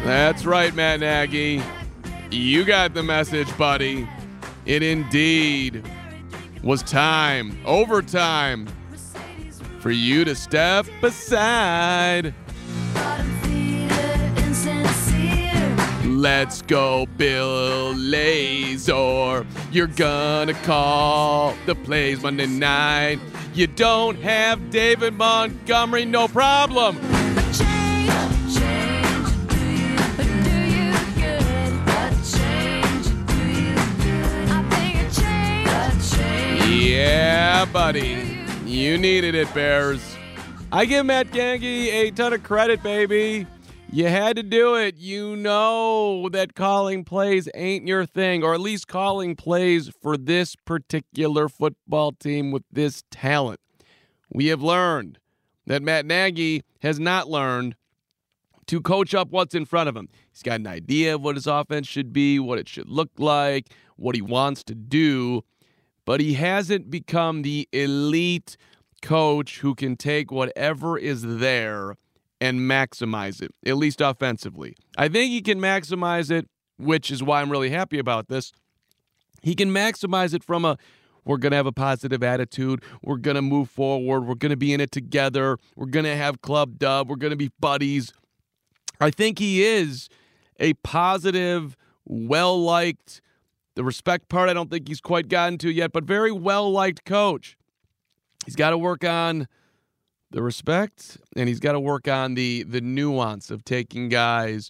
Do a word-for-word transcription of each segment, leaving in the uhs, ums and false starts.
That's right, Matt Nagy. You got the message, buddy. It indeed was time, overtime, for you to step aside. Let's go, Bill Lazor. You're gonna call the plays Monday night. You don't have David Montgomery, no problem. Yeah, buddy. You needed it, Bears. I give Matt Nagy a ton of credit, baby. You had to do it. You know that calling plays ain't your thing, or at least calling plays for this particular football team with this talent. We have learned that Matt Nagy has not learned to coach up what's in front of him. He's got an idea of what his offense should be, what it should look like, what he wants to do, but he hasn't become the elite coach who can take whatever is there and maximize it, at least offensively. I think he can maximize it, which is why I'm really happy about this. He can maximize it from a, we're going to have a positive attitude, we're going to move forward, we're going to be in it together, we're going to have club dub, we're going to be buddies. I think he is a positive, well-liked, the respect part I don't think he's quite gotten to yet, but very well-liked coach. He's got to work on the respect, and he's got to work on the the nuance of taking guys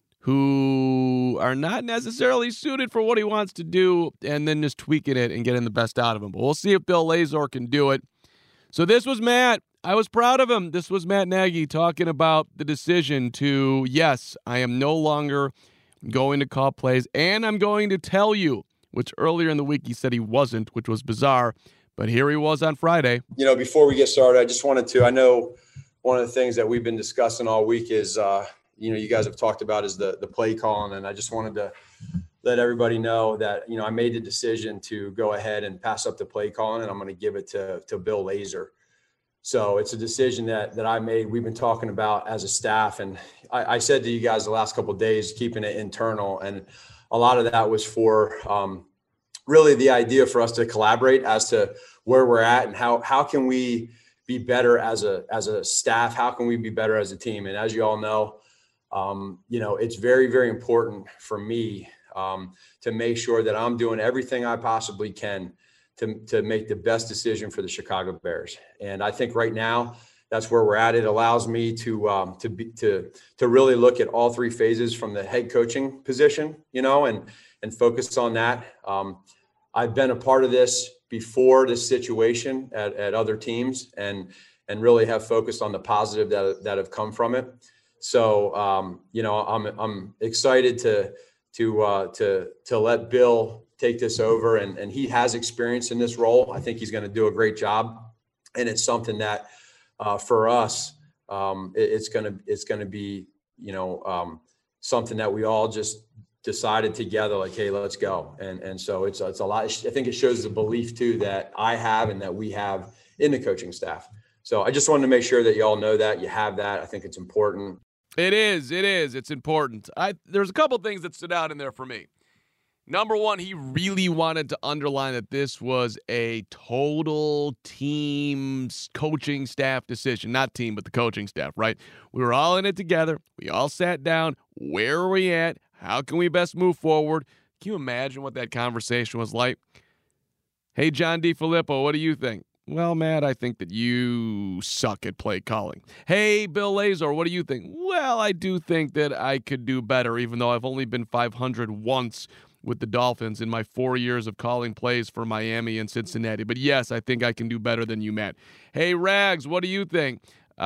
who are not necessarily suited for what he wants to do and then just tweaking it and getting the best out of them. But we'll see if Bill Lazor can do it. So this was Matt. I was proud of him. This was Matt Nagy talking about the decision to, yes, I am no longer going to call plays, and I'm going to tell you, which earlier in the week he said he wasn't, which was bizarre. But here he was on Friday. You know, before we get started, I just wanted to, I know one of the things that we've been discussing all week is, uh, you know, you guys have talked about is the the play calling. And I just wanted to let everybody know that, you know, I made the decision to go ahead and pass up the play calling, and I'm going to give it to, to Bill Lazor. So it's a decision that that I made. We've been talking about as a staff. And I, I said to you guys the last couple of days, keeping it internal. And a lot of that was for, um, really the idea for us to collaborate as to where we're at and how how can we be better as a as a staff, how can we be better as a team. And as you all know, um, you know, it's very, very important for me um, to make sure that I'm doing everything I possibly can to, to make the best decision for the Chicago Bears. And I think right now that's where we're at. It allows me to um, to be to to really look at all three phases from the head coaching position, you know, and and focus on that. Um, I've been a part of this before this situation at, at other teams, and and really have focused on the positive that that have come from it. So um, you know, I'm I'm excited to to uh, to to let Bill take this over, and and he has experience in this role. I think he's going to do a great job, and it's something that uh, for us, um, it, it's gonna it's gonna be you know um, something that we all just decided together, like, hey, let's go. And and so it's it's a lot. I think it shows the belief too that I have and that we have in the coaching staff. So I just wanted to make sure that you all know that you have that. I think it's important. It is. It is. It's important. I there's a couple things that stood out in there for me. Number one, he really wanted to underline that this was a total team coaching staff decision. Not team, but the coaching staff, right? We were all in it together. We all sat down. Where are we at? How can we best move forward? Can you imagine what that conversation was like? Hey, John DeFilippo, what do you think? Well, Matt, I think that you suck at play calling. Hey, Bill Lazor, what do you think? Well, I do think that I could do better, even though I've only been five hundred once with the Dolphins in my four years of calling plays for Miami and Cincinnati. But yes, I think I can do better than you, Matt. Hey, Rags, what do you think?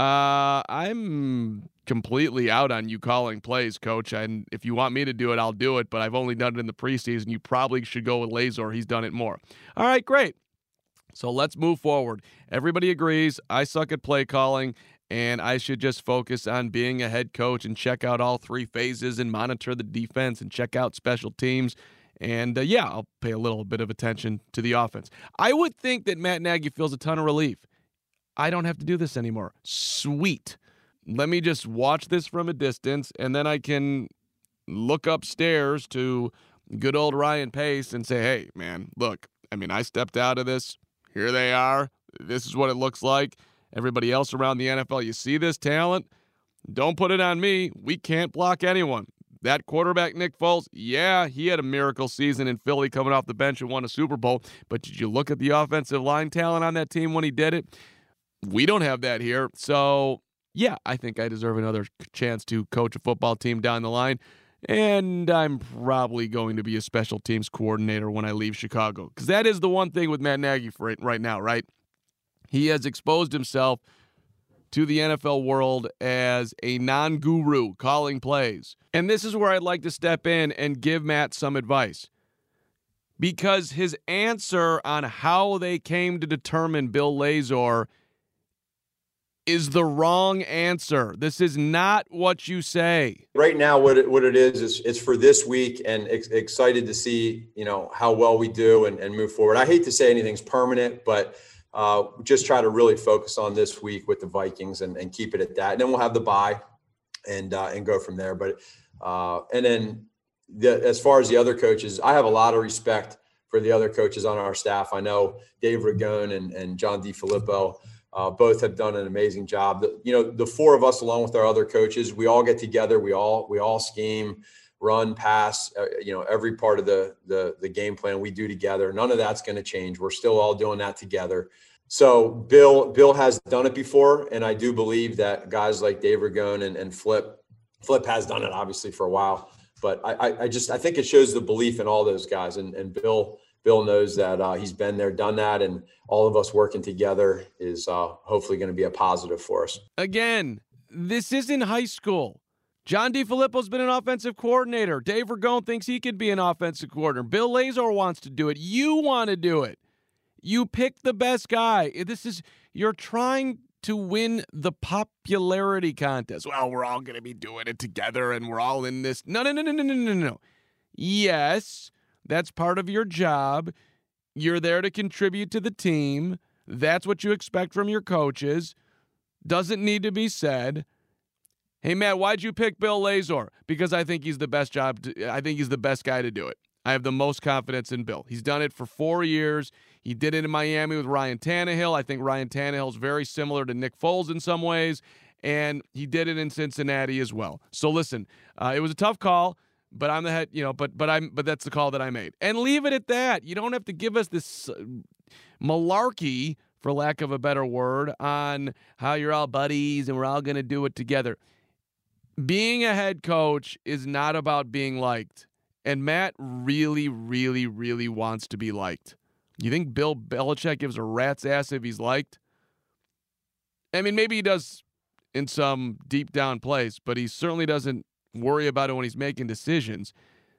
Uh, I'm completely out on you calling plays, Coach. And if you want me to do it, I'll do it. But I've only done it in the preseason. You probably should go with Lazor. He's done it more. All right, great. So let's move forward. Everybody agrees I suck at play calling, and I should just focus on being a head coach and check out all three phases and monitor the defense and check out special teams. And, uh, yeah, I'll pay a little bit of attention to the offense. I would think that Matt Nagy feels a ton of relief. I don't have to do this anymore. Sweet. Let me just watch this from a distance, and then I can look upstairs to good old Ryan Pace and say, hey, man, look, I mean, I stepped out of this. Here they are. This is what it looks like. Everybody else around the N F L, you see this talent? Don't put it on me. We can't block anyone. That quarterback, Nick Foles, yeah, he had a miracle season in Philly coming off the bench and won a Super Bowl. But did you look at the offensive line talent on that team when he did it? We don't have that here. So, yeah, I think I deserve another chance to coach a football team down the line. And I'm probably going to be a special teams coordinator when I leave Chicago. Because that is the one thing with Matt Nagy for it right now, right? He has exposed himself to the N F L world as a non-guru calling plays. And this is where I'd like to step in and give Matt some advice. Because his answer on how they came to determine Bill Lazor is the wrong answer. This is not what you say. Right now, what it, what it is, is it's for this week, and ex- excited to see, you know, how well we do and, and move forward. I hate to say anything's permanent, but Uh, just try to really focus on this week with the Vikings and, and keep it at that. And then we'll have the bye and uh, and go from there. But uh, and then the, as far as the other coaches, I have a lot of respect for the other coaches on our staff. I know Dave Ragone and, and John DeFilippo uh, both have done an amazing job. The, you know, the four of us, along with our other coaches, we all get together. We all we all scheme, run, pass, uh, you know, every part of the, the, the game plan we do together. None of that's going to change. We're still all doing that together. So Bill, Bill has done it before. And I do believe that guys like Dave Ragone and, and Flip, Flip has done it obviously for a while, but I, I just, I think it shows the belief in all those guys. And, and Bill, Bill knows that uh, he's been there, done that. And all of us working together is uh, hopefully going to be a positive for us. Again, this isn't high school. John DeFilippo's been an offensive coordinator. Dave Ragone thinks he could be an offensive coordinator. Bill Lazor wants to do it. You want to do it. You pick the best guy. This is, you're trying to win the popularity contest. Well, we're all going to be doing it together and we're all in this. No, no, no, no, no, no, no, no. Yes, that's part of your job. You're there to contribute to the team. That's what you expect from your coaches. Doesn't need to be said. Hey, Matt, why'd you pick Bill Lazor? Because I think he's the best job. To, I think he's the best guy to do it. I have the most confidence in Bill. He's done it for four years. He did it in Miami with Ryan Tannehill. I think Ryan Tannehill is very similar to Nick Foles in some ways, and he did it in Cincinnati as well. So listen, uh, it was a tough call, but I'm the head, you know. But but I'm but that's the call that I made, and leave it at that. You don't have to give us this uh, malarkey, for lack of a better word, on how you're all buddies and we're all going to do it together. Being a head coach is not about being liked. And Matt really, really, really wants to be liked. You think Bill Belichick gives a rat's ass if he's liked? I mean, maybe he does in some deep down place, but he certainly doesn't worry about it when he's making decisions.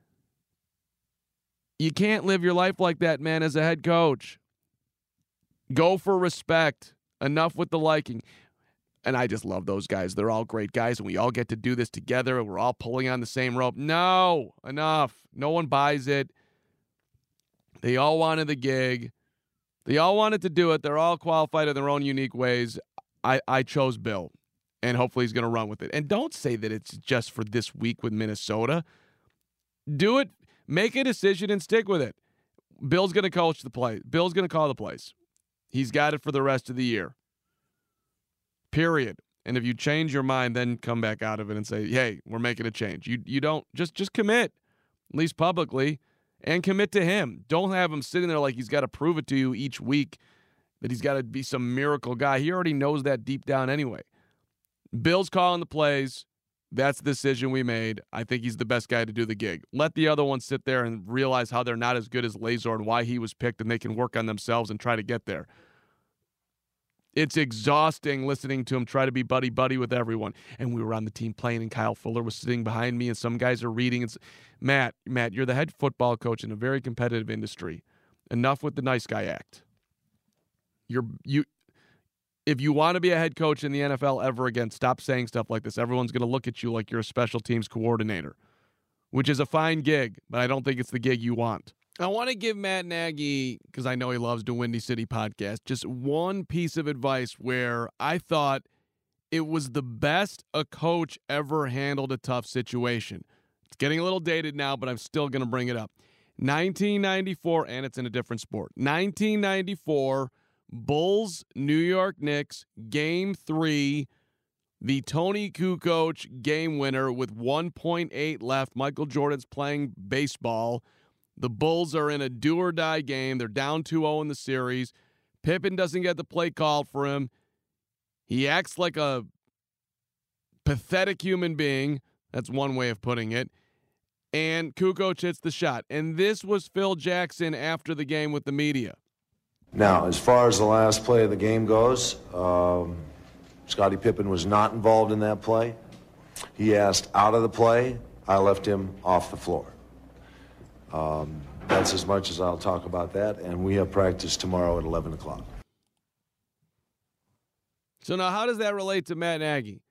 You can't live your life like that, man, as a head coach. Go for respect. Enough with the liking. And I just love those guys. They're all great guys, and we all get to do this together, and we're all pulling on the same rope. No, enough. No one buys it. They all wanted the gig. They all wanted to do it. They're all qualified in their own unique ways. I, I chose Bill, and hopefully he's going to run with it. And don't say that it's just for this week with Minnesota. Do it. Make a decision and stick with it. Bill's going to coach the play. Bill's going to call the plays. He's got it for the rest of the year. Period. And if you change your mind, then come back out of it and say, hey, we're making a change. You you don't, just just commit, at least publicly, and commit to him. Don't have him sitting there like he's got to prove it to you each week that he's got to be some miracle guy. He already knows that deep down anyway. Bill's calling the plays. That's the decision we made. I think he's the best guy to do the gig. Let the other ones sit there and realize how they're not as good as Lazor and why he was picked, and they can work on themselves and try to get there. It's exhausting listening to him try to be buddy-buddy with everyone. And we were on the team playing, and Kyle Fuller was sitting behind me, and some guys are reading. And Matt, Matt, you're the head football coach in a very competitive industry. Enough with the nice guy act. You're you. If you want to be a head coach in the N F L ever again, stop saying stuff like this. Everyone's going to look at you like you're a special teams coordinator, which is a fine gig, but I don't think it's the gig you want. I want to give Matt Nagy, because I know he loves the Windy City podcast, just one piece of advice where I thought it was the best a coach ever handled a tough situation. It's getting a little dated now, but I'm still going to bring it up. nineteen ninety-four, and it's in a different sport. nineteen ninety-four, Bulls, New York Knicks, Game three, the Tony Kukoc game winner with one point eight left. Michael Jordan's playing baseball. The Bulls are in a do-or-die game. They're down two oh in the series. Pippen doesn't get the play called for him. He acts like a pathetic human being. That's one way of putting it. And Kukoc hits the shot. And this was Phil Jackson after the game with the media. Now, as far as the last play of the game goes, um, Scottie Pippen was not involved in that play. He asked out of the play. I left him off the floor. Um, that's as much as I'll talk about that. And we have practice tomorrow at eleven o'clock. So now how does that relate to Matt Nagy?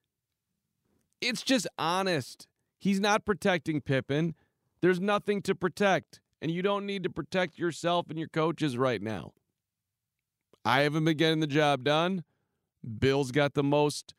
It's just honest. He's not protecting Pippen. There's nothing to protect. And you don't need to protect yourself and your coaches right now. I haven't been getting the job done. Bill's got the most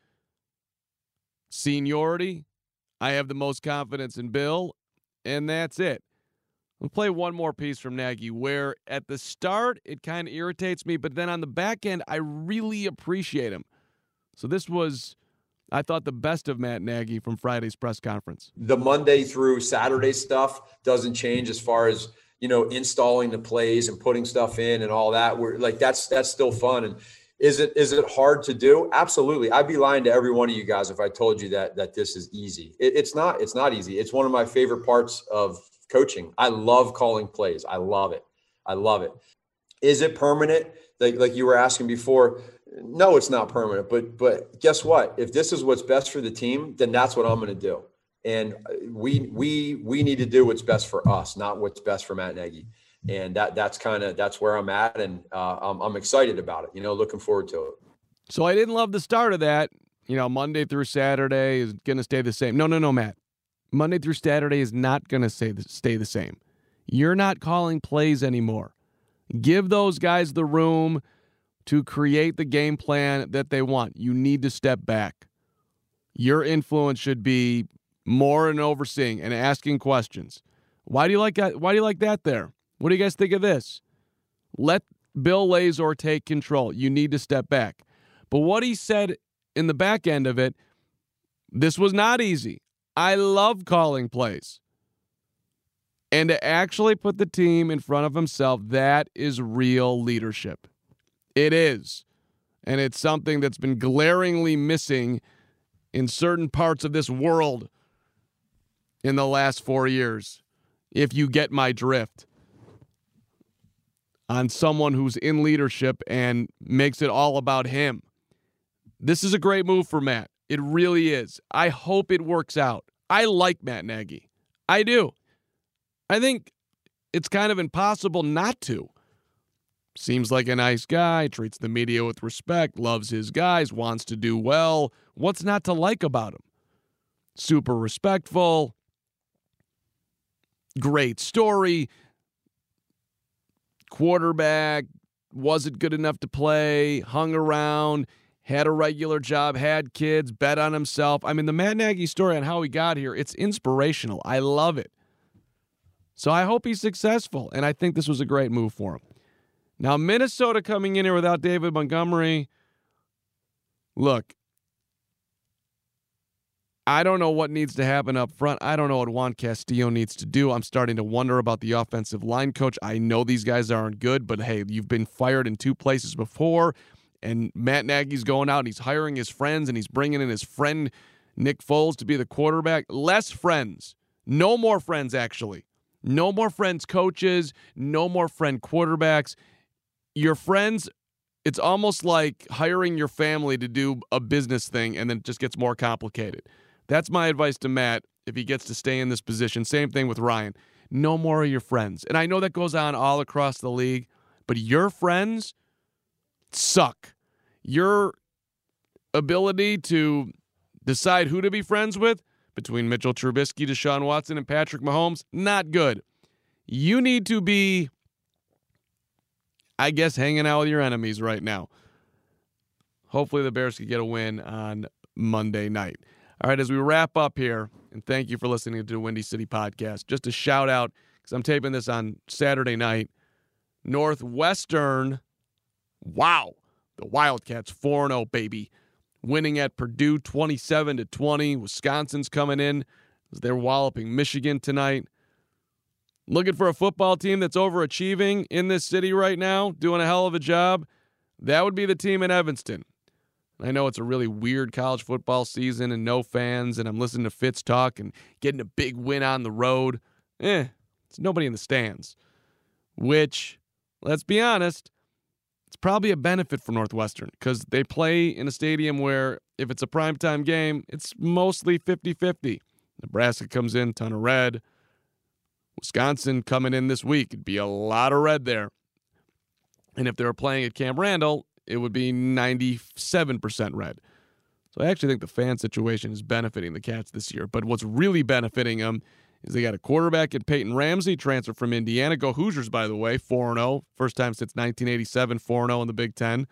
seniority. I have the most confidence in Bill. And that's it. We'll play one more piece from Nagy where at the start it kind of irritates me, but then on the back end I really appreciate him. So this was, I thought, the best of Matt Nagy from Friday's press conference. The Monday through Saturday stuff doesn't change as far as, you know, installing the plays and putting stuff in and all that. We're like, that's, that's still fun. And is it, is it hard to do? Absolutely. I'd be lying to every one of you guys if I told you that, that this is easy. It, it's not, it's not easy. It's one of my favorite parts of coaching. I love calling plays. I love it. I love it. Is it permanent? Like, like you were asking before, no, it's not permanent, but, but guess what? If this is what's best for the team, then that's what I'm going to do. And we, we, we need to do what's best for us, not what's best for Matt Nagy. And that, that's kind of, that's where I'm at. And uh, I'm, I'm excited about it, you know, looking forward to it. So I didn't love the start of that. You know, Monday through Saturday is going to stay the same. No, no, no, Matt. Monday through Saturday is not going to stay the same. You're not calling plays anymore. Give those guys the room to create the game plan that they want. You need to step back. Your influence should be more in overseeing and asking questions. Why do you like that? Why do you like that there? What do you guys think of this? Let Bill Lazor take control. You need to step back. But what he said in the back end of it, this was not easy. I love calling plays. And to actually put the team in front of himself, that is real leadership. It is. And it's something that's been glaringly missing in certain parts of this world in the last four years, if you get my drift, on someone who's in leadership and makes it all about him. This is a great move for Matt. It really is. I hope it works out. I like Matt Nagy. I do. I think it's kind of impossible not to. Seems like a nice guy, treats the media with respect, loves his guys, wants to do well. What's not to like about him? Super respectful. Great story. Quarterback, wasn't good enough to play, hung around, had a regular job, had kids, bet on himself. I mean, the Matt Nagy story on how he got here, it's inspirational. I love it. So I hope he's successful, and I think this was a great move for him. Now, Minnesota coming in here without David Montgomery. Look, I don't know what needs to happen up front. I don't know what Juan Castillo needs to do. I'm starting to wonder about the offensive line coach. I know these guys aren't good, but hey, you've been fired in two places before, and Matt Nagy's going out and he's hiring his friends and he's bringing in his friend Nick Foles to be the quarterback. Less friends. No more friends, actually. No more friends coaches. No more friend quarterbacks. Your friends, it's almost like hiring your family to do a business thing, and then it just gets more complicated. That's my advice to Matt if he gets to stay in this position. Same thing with Ryan. No more of your friends. And I know that goes on all across the league, but your friends suck. Your ability to decide who to be friends with between Mitchell Trubisky, Deshaun Watson, and Patrick Mahomes, not good. You need to be, I guess, hanging out with your enemies right now. Hopefully the Bears can get a win on Monday night. All right, as we wrap up here, and thank you for listening to the Windy City Podcast. Just a shout out, because I'm taping this on Saturday night. Northwestern, wow, the Wildcats four and oh, baby. Winning at Purdue twenty-seven to twenty. Wisconsin's coming in as they're walloping Michigan tonight. Looking for a football team that's overachieving in this city right now, doing a hell of a job. That would be the team in Evanston. I know it's a really weird college football season and no fans, and I'm listening to Fitz talk and getting a big win on the road. Eh, it's nobody in the stands. Which, let's be honest, it's probably a benefit for Northwestern because they play in a stadium where if it's a primetime game, it's mostly fifty-fifty. Nebraska comes in, ton of red. Wisconsin coming in this week, it'd be a lot of red there. And if they were playing at Camp Randall, it would be ninety-seven percent red. So I actually think the fan situation is benefiting the Cats this year. But what's really benefiting them is they got a quarterback in Peyton Ramsey, transfer from Indiana. Go Hoosiers, by the way, four and oh. First time since nineteen eighty-seven, four and oh in the Big Ten.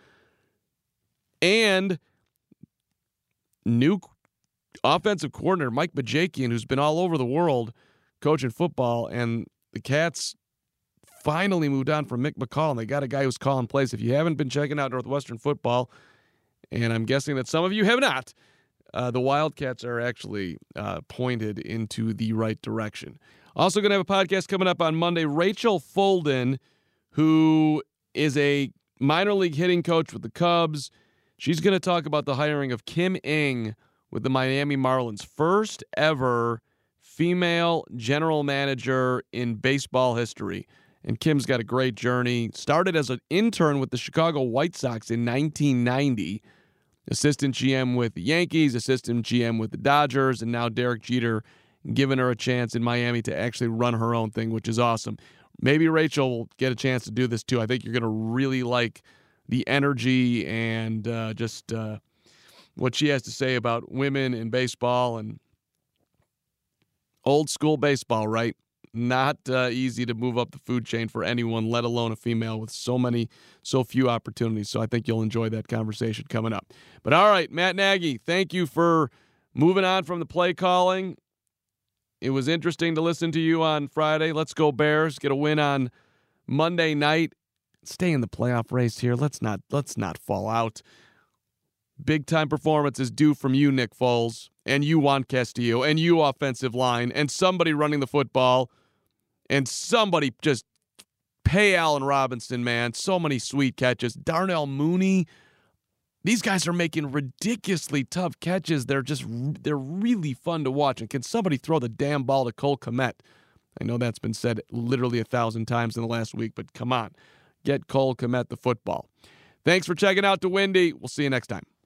And new offensive coordinator Mike Bajakian, who's been all over the world coaching football. And the Cats finally moved on from Mick McCall, and they got a guy who's calling plays. If you haven't been checking out Northwestern football, and I'm guessing that some of you have not, uh, the Wildcats are actually uh, pointed into the right direction. Also going to have a podcast coming up on Monday. Rachel Folden, who is a minor league hitting coach with the Cubs, she's going to talk about the hiring of Kim Ng with the Miami Marlins. First ever female general manager in baseball history. And Kim's got a great journey. Started as an intern with the Chicago White Sox in nineteen ninety. Assistant G M with the Yankees, assistant G M with the Dodgers, and now Derek Jeter giving her a chance in Miami to actually run her own thing, which is awesome. Maybe Rachel will get a chance to do this too. I think you're going to really like the energy and uh, just uh, what she has to say about women in baseball and old school baseball, right? Not uh, easy to move up the food chain for anyone, let alone a female with so many, so few opportunities. So I think you'll enjoy that conversation coming up. But all right, Matt Nagy, thank you for moving on from the play calling. It was interesting to listen to you on Friday. Let's go Bears. Get a win on Monday night. Stay in the playoff race here. Let's not let's not fall out. Big time performance is due from you, Nick Foles, and you, Juan Castillo, and you, offensive line, and somebody running the football, and somebody just pay Allen Robinson, man. So many sweet catches. Darnell Mooney. These guys are making ridiculously tough catches. They're just, they're really fun to watch. And can somebody throw the damn ball to Cole Kmet? I know that's been said literally a thousand times in the last week, but come on. Get Cole Kmet the football. Thanks for checking out the Windy. We'll see you next time.